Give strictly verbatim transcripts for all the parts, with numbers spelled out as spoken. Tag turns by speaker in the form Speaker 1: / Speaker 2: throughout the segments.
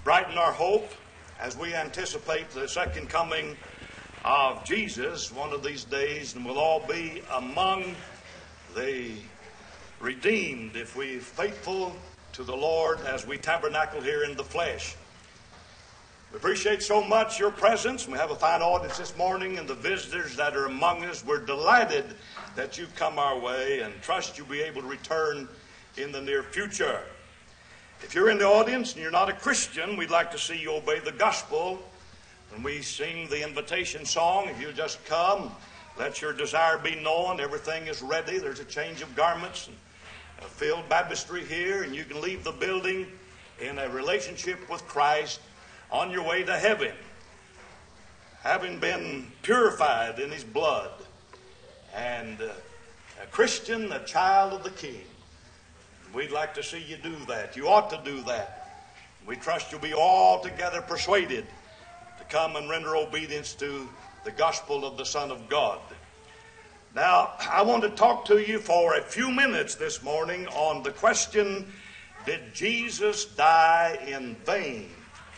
Speaker 1: brighten our hope as we anticipate the second coming of Jesus one of these days, and we'll all be among the redeemed if we're faithful to the Lord as we tabernacle here in the flesh. We appreciate so much your presence. We have a fine audience this morning, and the visitors that are among us, we're delighted that you've come our way and trust you'll be able to return in the near future. If you're in the audience and you're not a Christian, we'd like to see you obey the gospel. When we sing the invitation song, if you'll just come, let your desire be known. Everything is ready. There's a change of garments and a filled baptistry here, and you can leave the building in a relationship with Christ on your way to heaven, having been purified in His blood, and uh, a Christian, a child of the King. We'd like to see you do that. You ought to do that. We trust you'll be altogether persuaded to come and render obedience to the gospel of the Son of God. Now, I want to talk to you for a few minutes this morning on the question, did Jesus die in vain?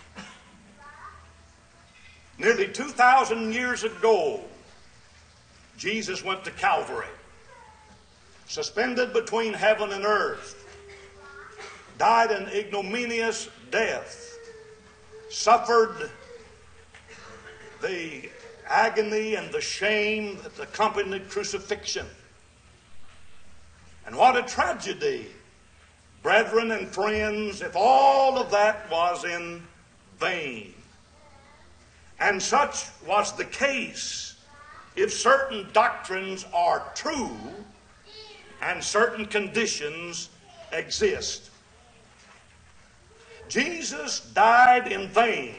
Speaker 1: Nearly two thousand years ago, Jesus went to Calvary, suspended between heaven and earth, died an ignominious death, suffered the agony and the shame that accompanied crucifixion. And what a tragedy, brethren and friends, if all of that was in vain. And such was the case if certain doctrines are true and certain conditions exist. Jesus died in vain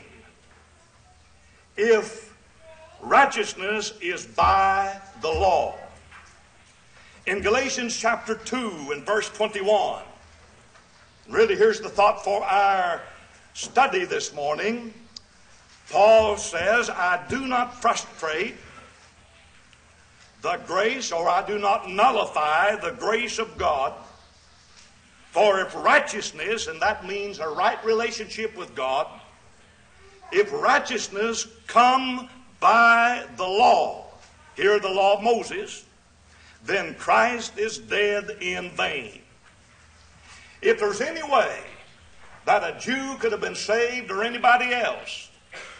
Speaker 1: if righteousness is by the law. In Galatians chapter two and verse twenty-one, really here's the thought for our study this morning. Paul says, I do not frustrate the grace, or I do not nullify the grace of God. For if righteousness, and that means a right relationship with God, if righteousness come by the law, here the law of Moses, then Christ is dead in vain. If there's any way that a Jew could have been saved or anybody else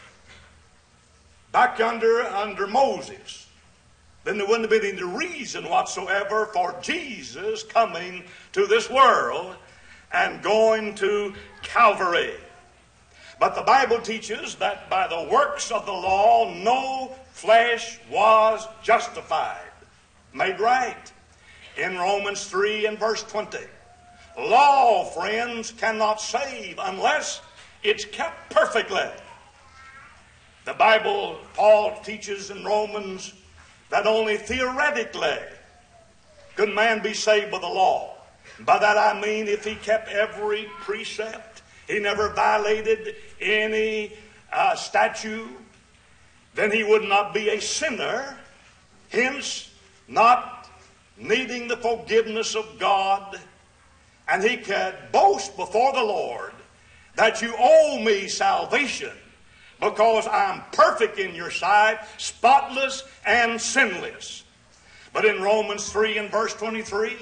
Speaker 1: back under, under Moses, then there wouldn't have been any reason whatsoever for Jesus coming to this world and going to Calvary. But the Bible teaches that by the works of the law, no flesh was justified, made right. In Romans three and verse twenty, law, friends, cannot save unless it's kept perfectly. The Bible, Paul teaches in Romans that only theoretically could man be saved by the law. By that I mean if he kept every precept, he never violated any uh, statute, then he would not be a sinner, hence not needing the forgiveness of God, and he could boast before the Lord that you owe me salvation because I'm perfect in your sight, spotless and sinless. But in Romans three and verse twenty-three,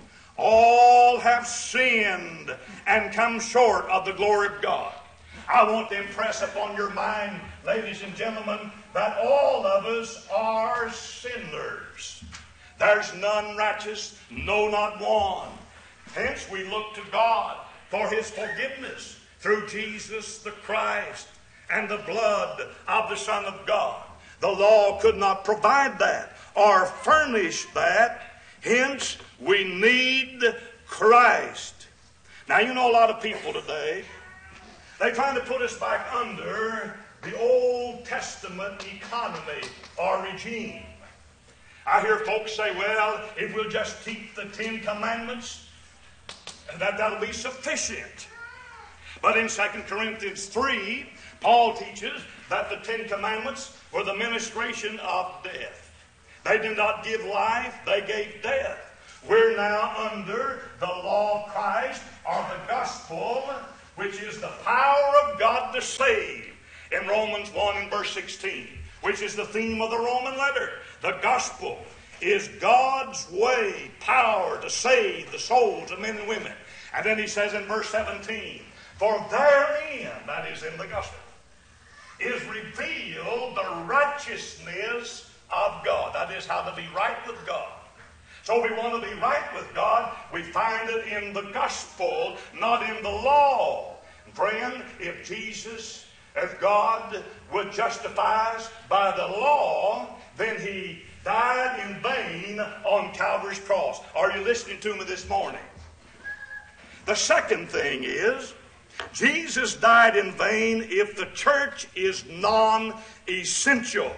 Speaker 1: all have sinned and come short of the glory of God. I want to impress upon your mind, ladies and gentlemen, that all of us are sinners. There's none righteous, no, not one. Hence we look to God for His forgiveness through Jesus the Christ and the blood of the Son of God. The law could not provide that or furnish that. Hence, we need Christ. Now, you know a lot of people today, they're trying to put us back under the Old Testament economy or regime. I hear folks say, well, if we'll just keep the Ten Commandments, that, that'll be sufficient. But in Second Corinthians three, Paul teaches that the Ten Commandments were the ministration of death. They did not give life, they gave death. We're now under the law of Christ, or the gospel which is the power of God to save, in Romans one and verse sixteen, which is the theme of the Roman letter. The gospel is God's way, power to save the souls of men and women. And then he says in verse seventeen, for therein, that is in the gospel, is revealed the righteousness of God. That is how to be right with God. So we want to be right with God. We find it in the gospel, not in the law. Friend, if Jesus, if God would justify us by the law, then he died in vain on Calvary's cross. Are you listening to me this morning? The second thing is, Jesus died in vain if the church is non-essential.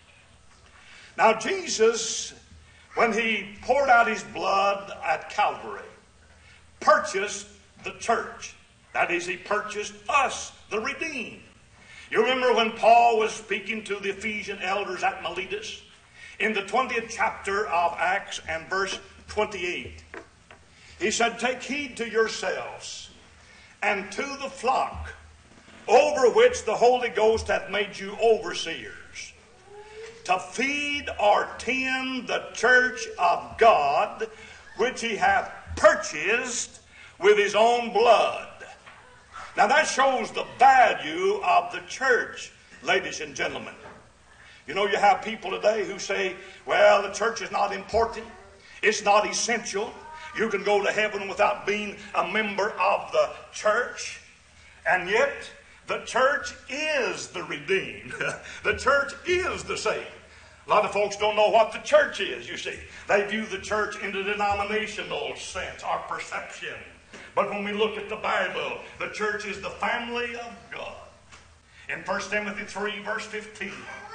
Speaker 1: Now Jesus, when he poured out his blood at Calvary, purchased the church. That is, he purchased us, the redeemed. You remember when Paul was speaking to the Ephesian elders at Miletus? In the twentieth chapter of Acts and verse twenty-eight, he said, take heed to yourselves and to the flock over which the Holy Ghost hath made you overseers, to feed or tend the church of God, which he hath purchased with his own blood. Now that shows the value of the church, ladies and gentlemen. You know, you have people today who say, well, the church is not important. It's not essential. You can go to heaven without being a member of the church. And yet, the church is the redeemed. The church is the saved. A lot of folks don't know what the church is, you see. They view the church in the denominational sense, our perception. But when we look at the Bible, the church is the family of God. In First Timothy three, verse fifteen,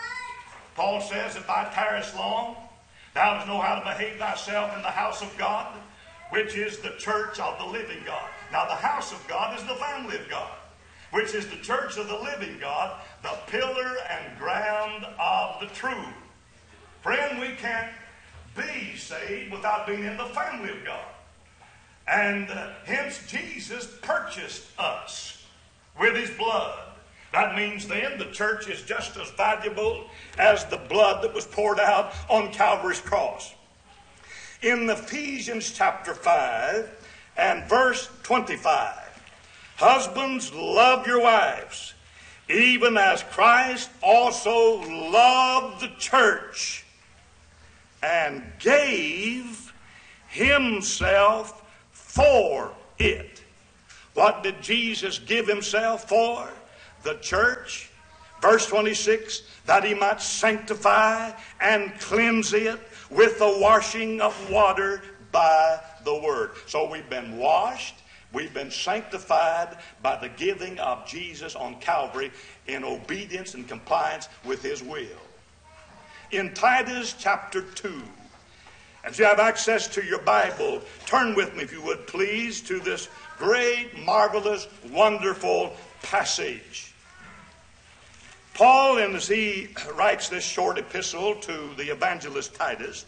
Speaker 1: Paul says, if thou tarriest long, thou dost know how to behave thyself in the house of God, which is the church of the living God. Now the house of God is the family of God, which is the church of the living God, the pillar and ground of the truth. Friend, we can't be saved without being in the family of God. And uh, hence Jesus purchased us with his blood. That means then the church is just as valuable as the blood that was poured out on Calvary's cross. In Ephesians chapter five and verse twenty-five, husbands, love your wives, even as Christ also loved the church and gave himself for it. What did Jesus give himself for? The church. Verse twenty-six, that he might sanctify and cleanse it with the washing of water by the word. So we've been washed, we've been sanctified by the giving of Jesus on Calvary in obedience and compliance with his will. In Titus chapter two, as you have access to your Bible, turn with me, if you would please, to this great, marvelous, wonderful passage. Paul, as he writes this short epistle to the evangelist Titus,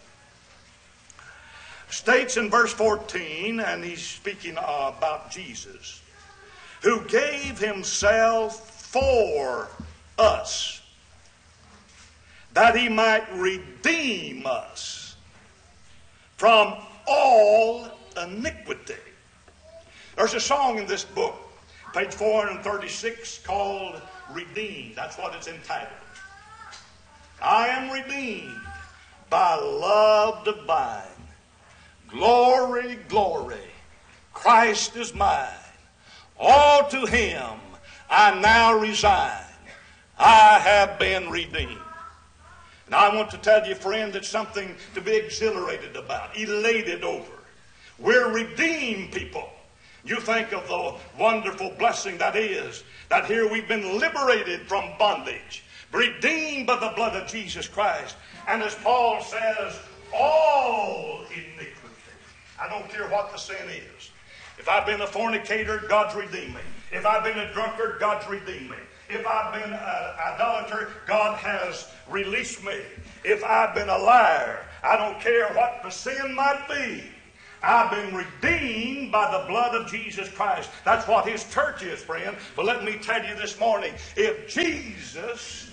Speaker 1: states in verse fourteen, and he's speaking uh, about Jesus, who gave himself for us, that he might redeem us from all iniquity. There's a song in this book, page four thirty-six, called Redeemed. That's what it's entitled. I am redeemed by love divine. Glory, glory, Christ is mine. All to him I now resign. I have been redeemed. And I want to tell you, friend, it's something to be exhilarated about, elated over. We're redeemed people. You think of the wonderful blessing that is, that here we've been liberated from bondage, redeemed by the blood of Jesus Christ. And as Paul says, all iniquity. I don't care what the sin is. If I've been a fornicator, God's redeemed me. If I've been a drunkard, God's redeemed me. If I've been an idolater, God has released me. If I've been a liar, I don't care what the sin might be. I've been redeemed by the blood of Jesus Christ. That's what his church is, friend. But let me tell you this morning, if Jesus,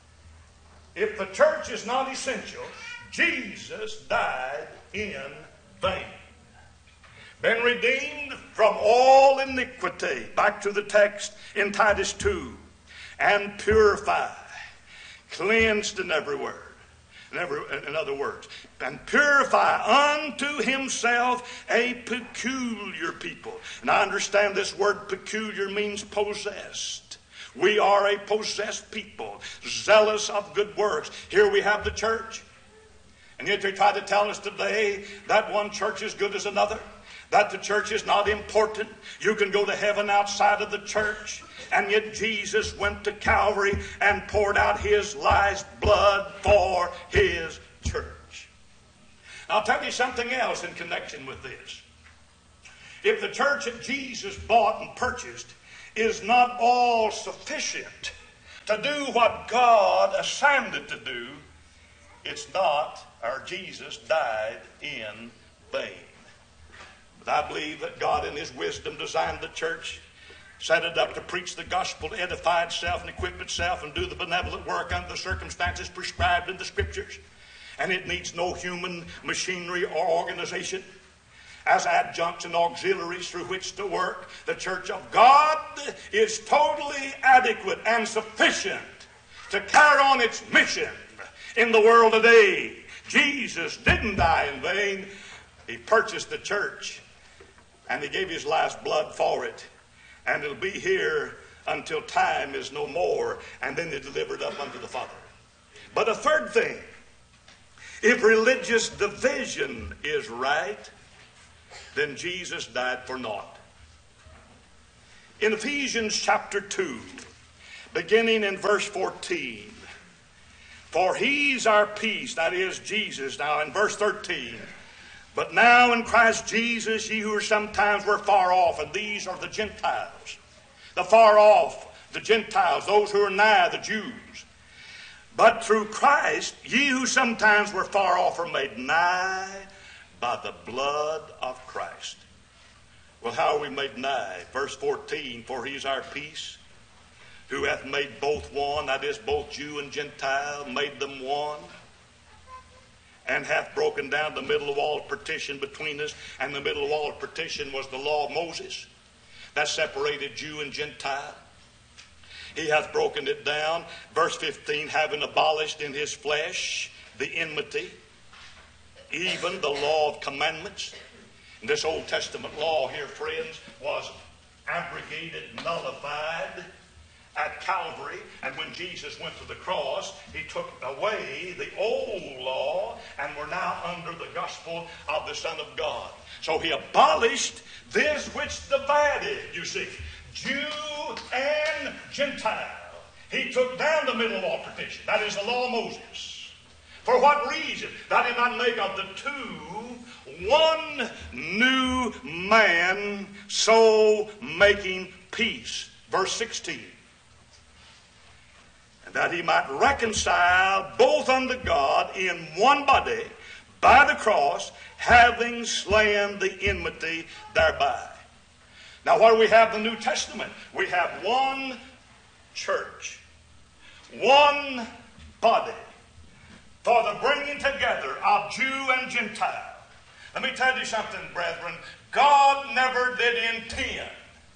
Speaker 1: if the church is not essential, Jesus died in vain. Been redeemed from all iniquity. Back to the text in Titus two. And purify, cleansed in every word. In, every, in other words, and purify unto himself a peculiar people. And I understand this word peculiar means possessed. We are a possessed people, zealous of good works. Here we have the church. And yet they try to tell us today that one church is good as another, that the church is not important. You can go to heaven outside of the church. And yet Jesus went to Calvary and poured out his life's blood for his church. I'll tell you something else in connection with this. If the church that Jesus bought and purchased is not all sufficient to do what God assigned it to do, it's not, or Jesus died in vain. But I believe that God in his wisdom designed the church, set it up to preach the gospel, to edify itself and equip itself and do the benevolent work under the circumstances prescribed in the scriptures. And it needs no human machinery or organization as adjuncts and auxiliaries through which to work. The church of God is totally adequate and sufficient to carry on its mission in the world today. Jesus didn't die in vain. He purchased the church and he gave his life's blood for it. And it'll be here until time is no more. And then they're delivered up unto the Father. But a third thing, if religious division is right, then Jesus died for naught. In Ephesians chapter two, beginning in verse fourteen, for he's our peace, that is Jesus. Now in verse thirteen, but now in Christ Jesus, ye who are sometimes were far off, and these are the Gentiles. The far off, the Gentiles, those who are nigh, the Jews. But through Christ, ye who sometimes were far off are made nigh by the blood of Christ. Well, how are we made nigh? Verse fourteen, for he is our peace, who hath made both one, that is, both Jew and Gentile, made them one, and hath broken down the middle wall of partition between us. And the middle wall of partition was the law of Moses that separated Jew and Gentile. He hath broken it down. Verse fifteen, having abolished in his flesh the enmity, even the law of commandments. And this Old Testament law here, friends, was abrogated, nullified at Calvary. And when Jesus went to the cross, he took away the old law, and we're now under the gospel of the Son of God. So he abolished this which divided, you see, Jew and Gentile. He took down the middle wall partition, that is the law of Moses. For what reason? That he might make of the two one new man, so making peace. Verse sixteen. And that he might reconcile both unto God in one body by the cross, having slain the enmity thereby. Now, what do we have in the New Testament? We have one church, one body, for the bringing together of Jew and Gentile. Let me tell you something, brethren. God never did intend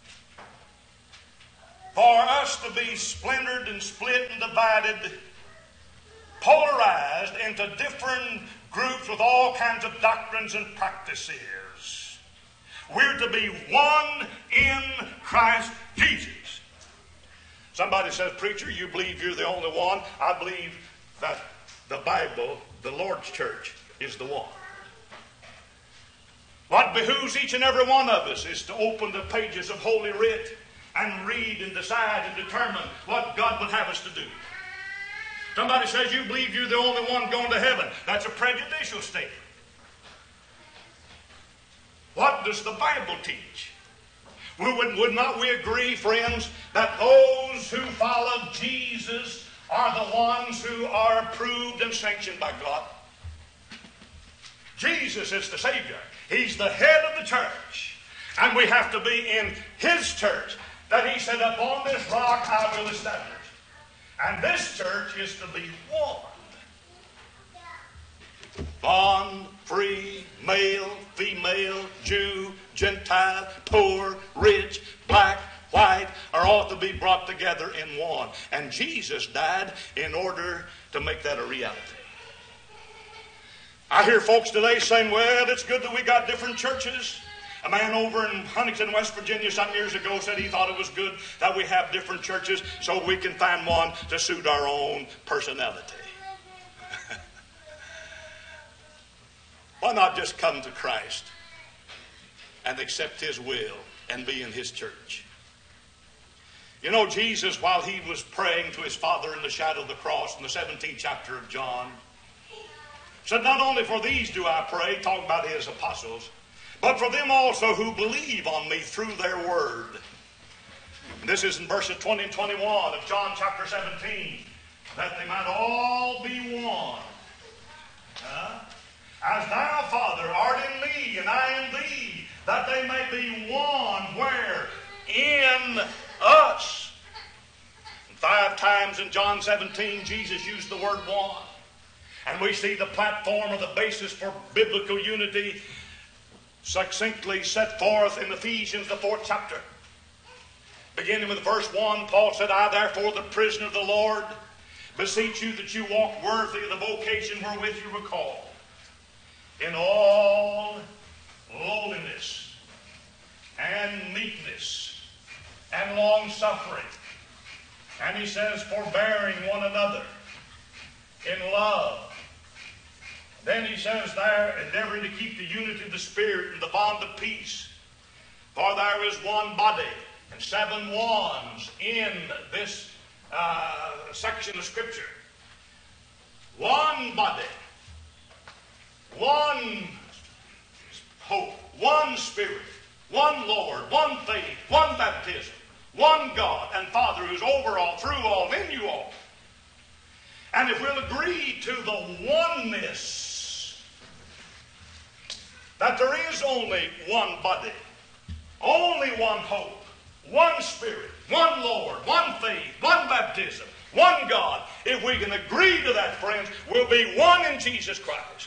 Speaker 1: for us to be splintered and split and divided, polarized into different groups with all kinds of doctrines and practices. We're to be one in Christ Jesus. Somebody says, preacher, you believe you're the only one. I believe that the Bible, the Lord's church, is the one. What behooves each and every one of us is to open the pages of Holy Writ and read and decide and determine what God would have us to do. Somebody says you believe you're the only one going to heaven. That's a prejudicial statement. What does the Bible teach? Would, would not we agree, friends, that those who follow Jesus are the ones who are approved and sanctioned by God? Jesus is the Savior. He's the head of the church. And we have to be in His church. That He said, upon this rock I will establish. And this church is to be one. Bond, free, male, female, Jew, Gentile, poor, rich, black, white, are all to be brought together in one. And Jesus died in order to make that a reality. I hear folks today saying, well, it's good that we got different churches. A man over in Huntington, West Virginia, some years ago said he thought it was good that we have different churches so we can find one to suit our own personality. Why not just come to Christ and accept His will and be in His church? You know, Jesus, while He was praying to His Father in the shadow of the cross in the seventeenth chapter of John, said, not only for these do I pray, talking about His apostles, but for them also who believe on me through their word. And this is in verses twenty and twenty-one of John chapter seventeen, that they might all be one. Huh? As thou, Father, art in me, and I in thee, that they may be one, where? In us. And five times in John seventeen, Jesus used the word one. And we see the platform or the basis for biblical unity succinctly set forth in Ephesians, the fourth chapter. Beginning with verse one, Paul said, I therefore, the prisoner of the Lord, beseech you that you walk worthy of the vocation wherewith you were called, in all lowliness and meekness and long-suffering. And he says, forbearing one another in love. Then he says there, endeavoring to keep the unity of the Spirit and the bond of peace. For there is one body and seven ones in this uh, section of Scripture. One body, one hope, one Spirit, one Lord, one faith, one baptism, one God and Father who's over all, through all, in you all. And if we'll agree to the oneness, that there is only one body, only one hope, one Spirit, one Lord, one faith, one baptism, one God. If we can agree to that, friends, we'll be one in Jesus Christ.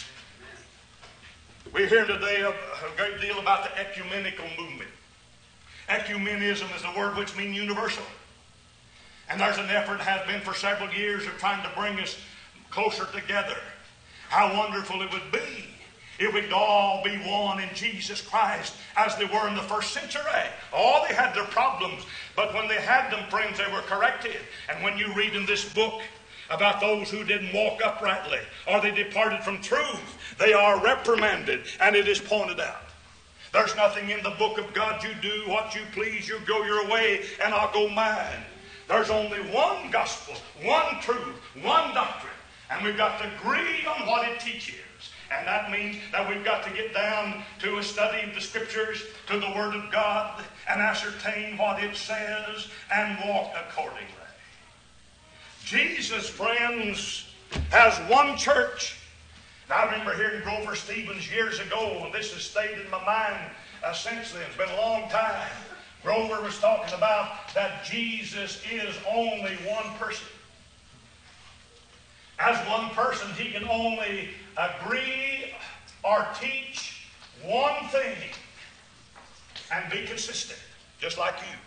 Speaker 1: We're hearing today a, a great deal about the ecumenical movement. Ecumenism is a word which means universal. And there's an effort, has been for several years, of trying to bring us closer together. How wonderful it would be if we could all be one in Jesus Christ as they were in the first century. Oh, they had their problems, but when they had them, friends, they were corrected. And when you read in this book about those who didn't walk uprightly or they departed from truth, they are reprimanded and it is pointed out. There's nothing in the book of God, you do what you please, you go your way and I'll go mine. There's only one gospel, one truth, one doctrine, and we've got to agree on what it teaches. And that means that we've got to get down to a study of the Scriptures, to the Word of God, and ascertain what it says and walk accordingly. Jesus, friends, has one church. Now, I remember hearing Grover Stevens years ago, and this has stayed in my mind uh, since then. It's been a long time. Grover was talking about that Jesus is only one person. As one person, He can only agree or teach one thing and be consistent, just like you.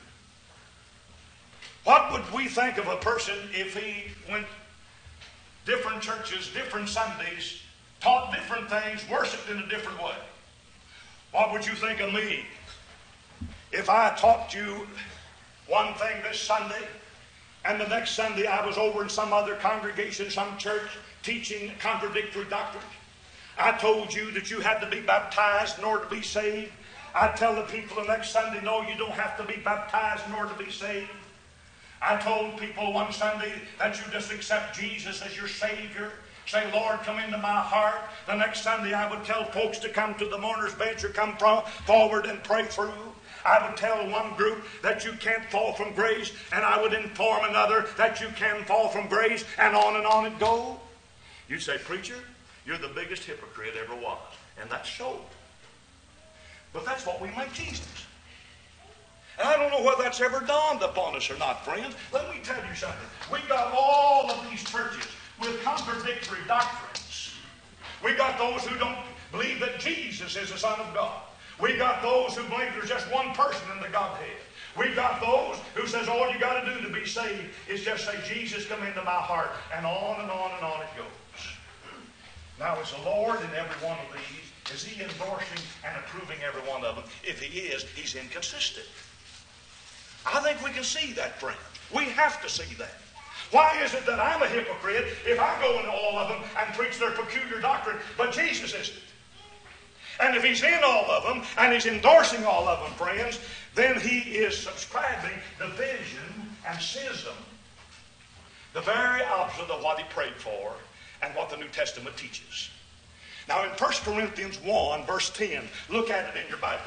Speaker 1: What would we think of a person if he went different churches, different Sundays, taught different things, worshiped in a different way? What would you think of me if I taught you one thing this Sunday, and the next Sunday I was over in some other congregation, some church, teaching contradictory doctrines? I told you that you had to be baptized in order to be saved. I tell the people the next Sunday, no, you don't have to be baptized in order to be saved. I told people one Sunday that you just accept Jesus as your Savior. Say, Lord, come into my heart. The next Sunday I would tell folks to come to the mourner's bench or come forward and pray through. I would tell one group that you can't fall from grace, and I would inform another that you can fall from grace, and on and on it go. You'd say, preacher, you're the biggest hypocrite ever was. And that's so. But that's what we make Jesus. And I don't know whether that's ever dawned upon us or not, friends. Let me tell you something. We got all of these churches with contradictory doctrines. We got those who don't believe that Jesus is the Son of God. We got those who believe there's just one person in the Godhead. We've got those who says all you got to do to be saved is just say, Jesus, come into my heart, and on and on and on it goes. Now, is the Lord in every one of these? Is He endorsing and approving every one of them? If He is, He's inconsistent. I think we can see that, friend. We have to see that. Why is it that I'm a hypocrite if I go into all of them and preach their peculiar doctrine, but Jesus isn't? And if He's in all of them and He's endorsing all of them, friends, then He is subscribing division and schism. The very opposite of what He prayed for and what the New Testament teaches. Now in First Corinthians one, verse ten, look at it in your Bible.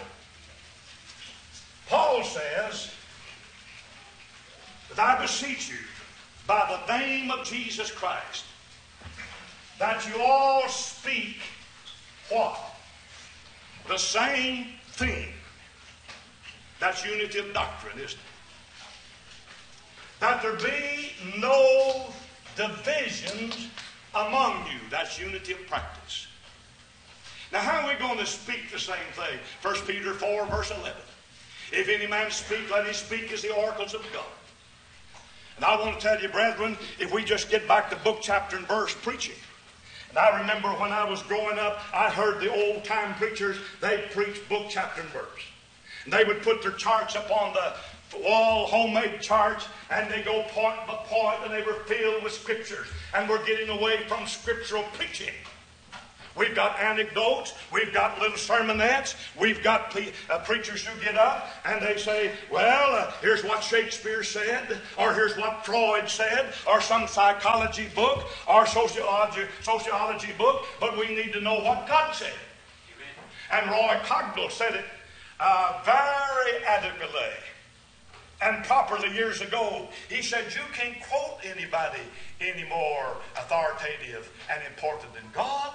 Speaker 1: Paul says, that I beseech you, by the name of Jesus Christ, that you all speak what? The same thing. That's unity of doctrine, isn't it? That there be no divisions among you. That's unity of practice. Now, how are we going to speak the same thing? First Peter four, verse eleven. If any man speak, let him speak as the oracles of God. And I want to tell you, brethren, if we just get back to book, chapter, and verse preaching. And I remember when I was growing up, I heard the old-time preachers, they preached book, chapter, and verse. And they would put their charts up on the wall, homemade charts, and they go point by point, and they were filled with scriptures. And we're getting away from scriptural preaching. We've got anecdotes, we've got little sermonettes, we've got pre- uh, preachers who get up and they say, well, uh, here's what Shakespeare said, or here's what Freud said, or some psychology book, or sociology, sociology book, but we need to know what God said. Amen. And Roy Cogdell said it uh, very adequately and properly years ago. He said, you can't quote anybody any more authoritative and important than God.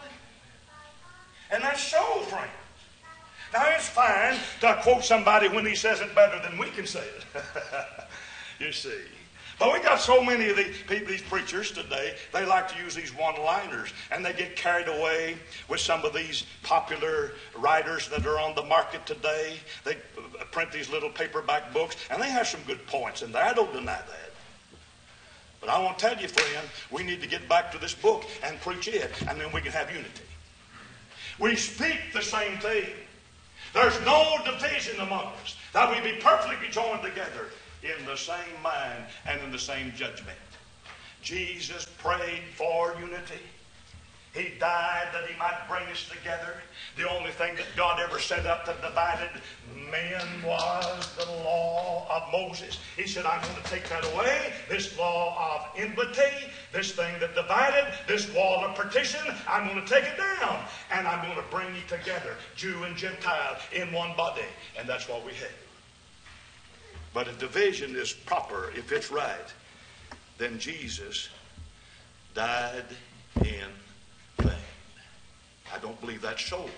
Speaker 1: And that's so, friends. Now, it's fine to quote somebody when he says it better than we can say it. You see. But we got so many of these, these preachers today, they like to use these one-liners, and they get carried away with some of these popular writers that are on the market today. They print these little paperback books, and they have some good points in there. I don't deny that. But I want to tell you, friend, we need to get back to this book and preach it, and then we can have unity. We speak the same thing. There's no division among us. That we be perfectly joined together in the same mind and in the same judgment. Jesus prayed for unity. He died that He might bring us together. The only thing that God ever set up that divided men was the law of Moses. He said, I'm going to take that away. This law of enmity, this thing that divided, this wall of partition, I'm going to take it down. And I'm going to bring you together, Jew and Gentile, in one body. And that's what we have. But a division is proper if it's right. Then Jesus died in vain. I don't believe that's so.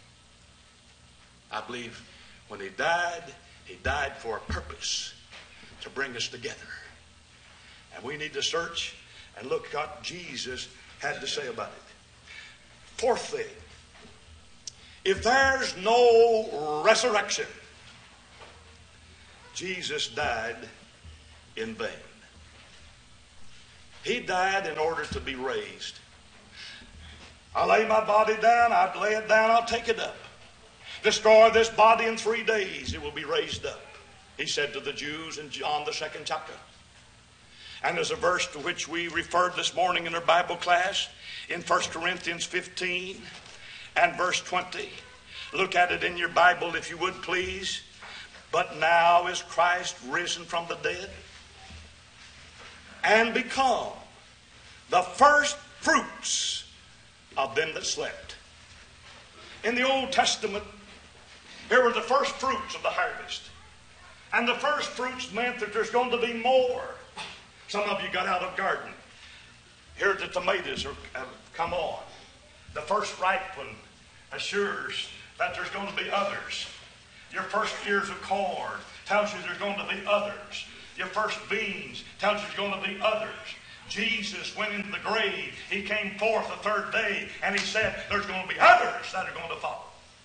Speaker 1: I believe when He died, He died for a purpose, to bring us together. And we need to search and look what Jesus had to say about it. Fourth thing, if there's no resurrection, Jesus died in vain. He died in order to be raised. I'll lay my body down, I'll lay it down, I'll take it up. Destroy this body in three days, it will be raised up. He said to the Jews in John the second chapter. And there's a verse to which we referred this morning in our Bible class in First Corinthians fifteen and verse twenty. Look at it in your Bible if you would, please. But now is Christ risen from the dead and become the first fruits of them that slept. In the Old Testament, here were the first fruits of the harvest. And the first fruits meant that there's going to be more. Some of you got out of garden. Here the tomatoes are, have come on. The first ripe one assures that there's going to be others. Your first ears of corn tells you there's going to be others. Your first beans tells you there's going to be others. Jesus went into the grave. He came forth the third day, and he said there's going to be others that are going to follow.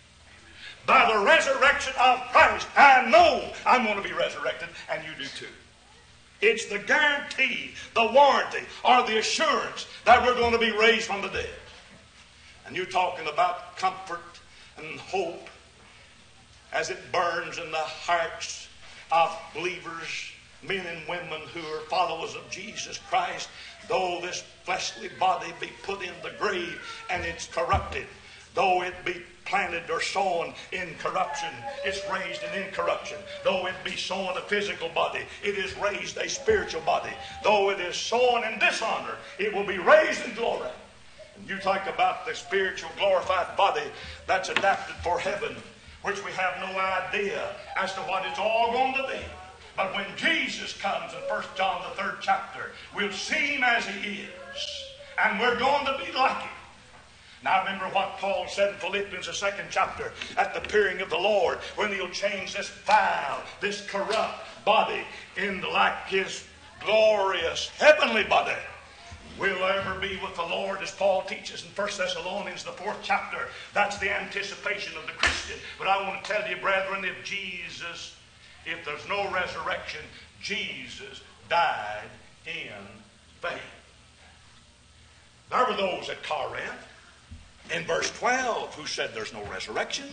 Speaker 1: By the resurrection of Christ, I know I'm going to be resurrected, and you do too. It's the guarantee, the warranty, or the assurance that we're going to be raised from the dead. And you're talking about comfort and hope as it burns in the hearts of believers, men and women who are followers of Jesus Christ. Though this fleshly body be put in the grave and it's corrupted, though it be planted or sown in corruption, it's raised in incorruption. Though it be sown a physical body, it is raised a spiritual body. Though it is sown in dishonor, it will be raised in glory. And you talk about the spiritual glorified body that's adapted for heaven, which we have no idea as to what it's all going to be. But when Jesus comes in First John the third chapter, we'll see him as he is. And we're going to be like him. Now remember what Paul said in Philippians the second chapter at the appearing of the Lord, when he'll change this vile, this corrupt body into like his glorious heavenly body. We'll ever be with the Lord, as Paul teaches in First Thessalonians the fourth chapter. That's the anticipation of the Christian. But I want to tell you, brethren, if Jesus, if there's no resurrection, Jesus died in vain. There were those at Corinth in verse twelve who said there's no resurrection.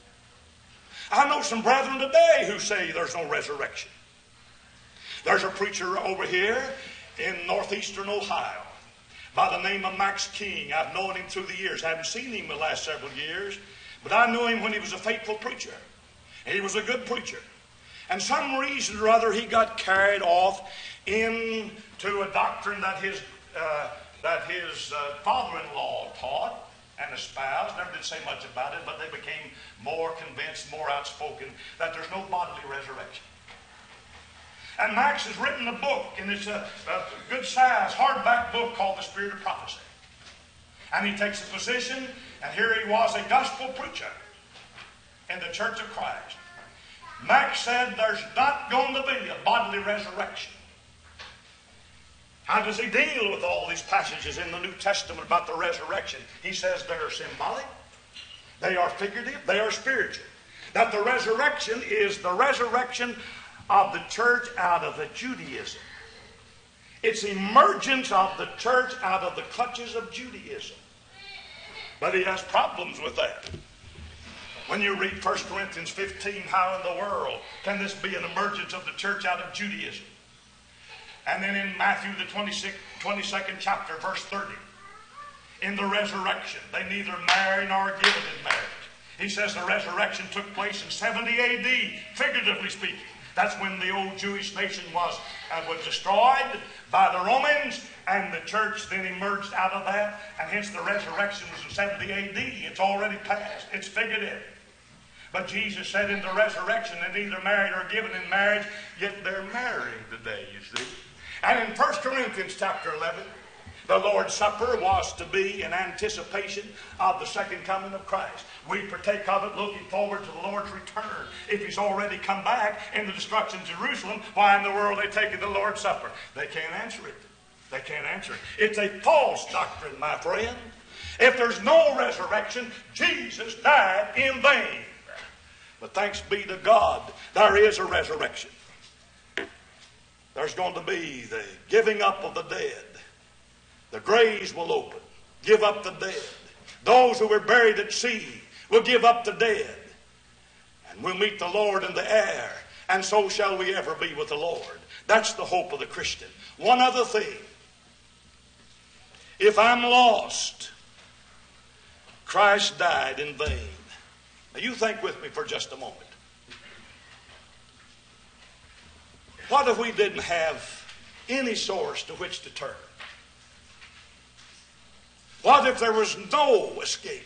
Speaker 1: I know some brethren today who say there's no resurrection. There's a preacher over here in northeastern Ohio by the name of Max King. I've known him through the years. I haven't seen him the last several years, but I knew him when he was a faithful preacher. He was a good preacher. And some reason or other he got carried off into a doctrine that his uh, that his uh, father-in-law taught and espoused. Never did say much about it, but they became more convinced, more outspoken that there's no bodily resurrection. And Max has written a book, and it's a, a good-sized hardback book called The Spirit of Prophecy. And he takes a position, and here he was, a gospel preacher in the Church of Christ. Max said there's not going to be a bodily resurrection. How does he deal with all these passages in the New Testament about the resurrection? He says they are symbolic, they are figurative, they are spiritual. That the resurrection is the resurrection of the church out of the Judaism. It's emergence of the church out of the clutches of Judaism. But he has problems with that. When you read First Corinthians fifteen, how in the world can this be an emergence of the church out of Judaism? And then in Matthew the twenty-sixth, twenty-second chapter, verse thirty, in the resurrection, they neither marry nor are given in marriage. He says the resurrection took place in seventy A D, figuratively speaking. That's when the old Jewish nation was, uh, was destroyed by the Romans, and the church then emerged out of that, and hence the resurrection was in seventy A D. It's already passed. It's figurative. But Jesus said in the resurrection, they're neither married or given in marriage, yet they're married today, you see. And in First Corinthians chapter eleven, the Lord's Supper was to be in anticipation of the second coming of Christ. We partake of it looking forward to the Lord's return. If he's already come back in the destruction of Jerusalem, why in the world are they taking the Lord's Supper? They can't answer it. They can't answer it. It's a false doctrine, my friend. If there's no resurrection, Jesus died in vain. But thanks be to God, there is a resurrection. There's going to be the giving up of the dead. The graves will open. Give up the dead. Those who were buried at sea will give up the dead. And we'll meet the Lord in the air. And so shall we ever be with the Lord. That's the hope of the Christian. One other thing. If I'm lost, Christ died in vain. Now you think with me for just a moment. What if we didn't have any source to which to turn? What if there was no escape?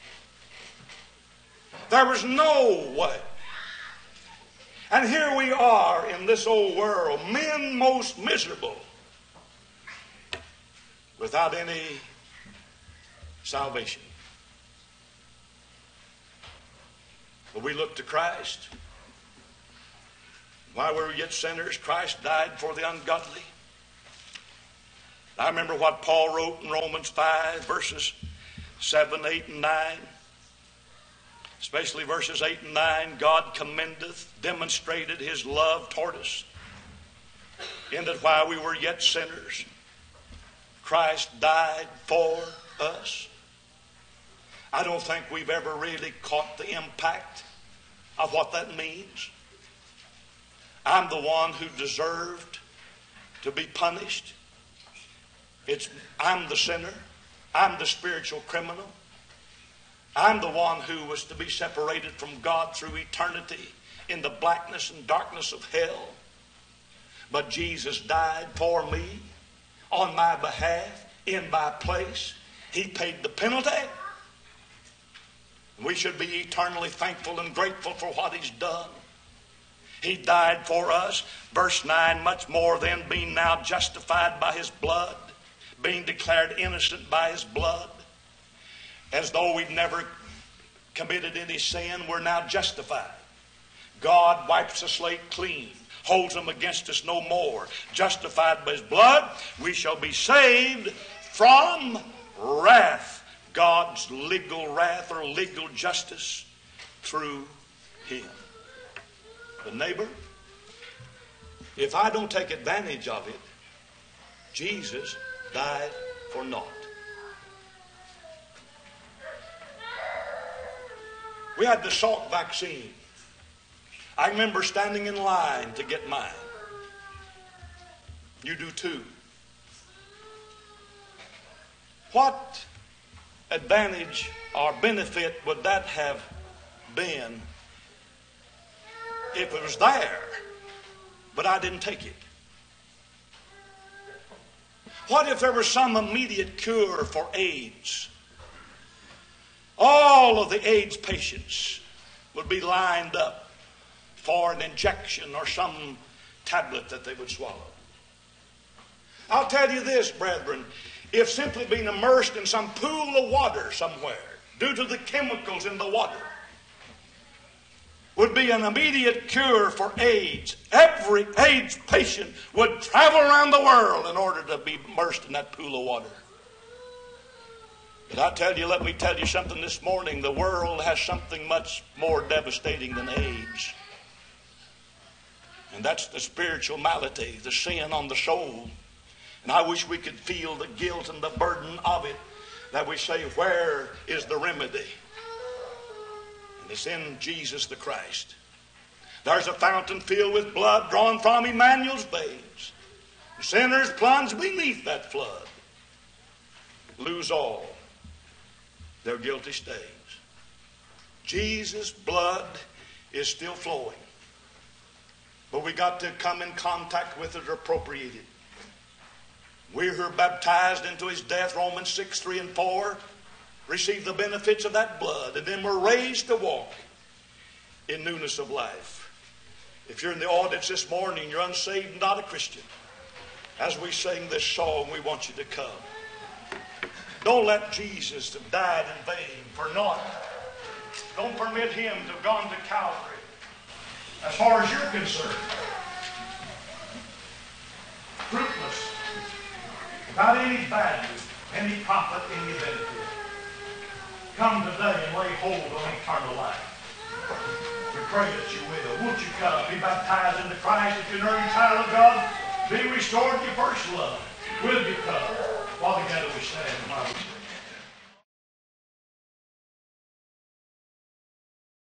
Speaker 1: There was no way. And here we are in this old world, men most miserable, without any salvation. But we look to Christ. While we were yet sinners, Christ died for the ungodly. I remember what Paul wrote in Romans five, verses seven, eight, and nine. Especially verses eight and nine. God commendeth, demonstrated his love toward us, in that while we were yet sinners, Christ died for us. I don't think we've ever really caught the impact of what that means. I'm the one who deserved to be punished. It's, I'm the sinner. I'm the spiritual criminal. I'm the one who was to be separated from God through eternity in the blackness and darkness of hell. But Jesus died for me, on my behalf, in my place. He paid the penalty. We should be eternally thankful and grateful for what he's done. He died for us. Verse nine, much more than being now justified by his blood, being declared innocent by his blood, as though we'd never committed any sin, we're now justified. God wipes the slate clean, holds them against us no more. Justified by his blood, we shall be saved from wrath. God's legal wrath or legal justice through him. But neighbor, if I don't take advantage of it, Jesus died for naught. We had the Salk vaccine. I remember standing in line to get mine. You do too. What advantage or benefit would that have been if it was there, but I didn't take it? What if there was some immediate cure for AIDS? All of the AIDS patients would be lined up for an injection or some tablet that they would swallow. I'll tell you this, brethren, if simply being immersed in some pool of water somewhere due to the chemicals in the water would be an immediate cure for AIDS, every AIDS patient would travel around the world in order to be immersed in that pool of water. But I tell you, let me tell you something this morning. The world has something much more devastating than AIDS. And that's the spiritual malady, the sin on the soul. And I wish we could feel the guilt and the burden of it, that we say, where is the remedy? And it's in Jesus the Christ. There's a fountain filled with blood drawn from Emmanuel's veins. Sinners plunge beneath that flood, lose all their guilty stains. Jesus' blood is still flowing, but we got to come in contact with it or appropriate it. We who are baptized into his death, Romans six, three and four, receive the benefits of that blood, and then we're raised to walk in newness of life. If you're in the audience this morning, you're unsaved and not a Christian, as we sing this song, we want you to come. Don't let Jesus have died in vain for naught. Don't permit him to have gone to Calvary. As far as you're concerned, fruitless, without any value, any profit, any benefit. Come today and lay hold on eternal life. We pray that you will. Won't you come? Be baptized into Christ. If you're a child of God, be restored to your first love. Will you come? While together we stand.